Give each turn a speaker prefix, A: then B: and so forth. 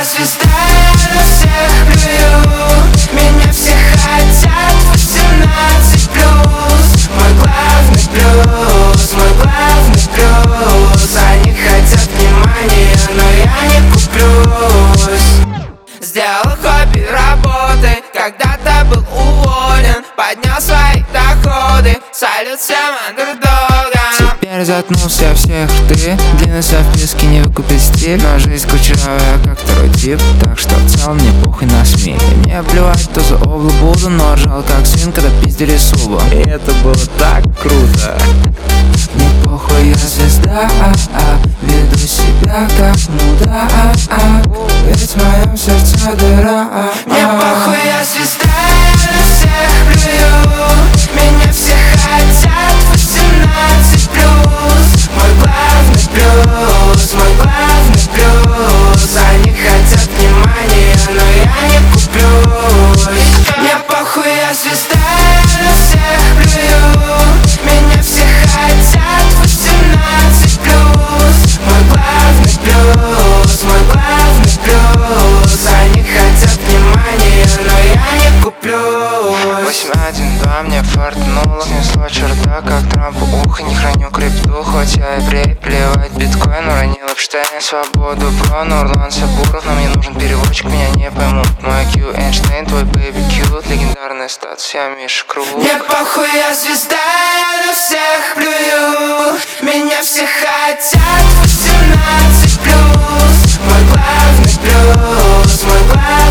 A: звезда, я на всех плюю. Меня все хотят 18+. Мой главный плюс, мой главный плюс. Они хотят внимания, но я не куплюсь. Сделал хобби работой, когда-то был уволен. Поднял свои доходы, салют всем андердогам.
B: Теперь заткнулся всех рты. Длинился в списке, не выкупить стиль. Но жизнь кучерявая, как второй тип. Так что в целом мне похуй на СМИ. И мне плевать, кто за облу буду. Но ржал как свин, когда пиздили субу.
C: И это было так круто.
B: Мне похуй, я звезда, веду себя как мудак, ведь в моем сердце дыра.
A: Мне похуй, я звезда, я на всех плюю. Меня все хотят 18+. Мой главный плюс, мой главный плюс. Они хотят внимания, но я не куплюсь. Мне похуй, я звезда, я на всех плюю. Меня все хотят 18+. Мой главный плюс, мой главный плюс. Они хотят внимания, но я не куплюсь.
B: 8-1-2 мне фартнуло. Снесло черта, как Трампу ухо. Не храню крипту, хоть я еврей. Плевать биткоин, уронил Эпштейн. Свободу про Нурлан Сабуров. Но мне нужен переводчик, меня не поймут. Мой IQ Эйнштейн, твой бэйби кьют. Легендарный статус, я Миша Круг.
A: Мне похуй, я звезда, я на всех плюю. Меня все хотят 18+. Мой главный плюс, мой главный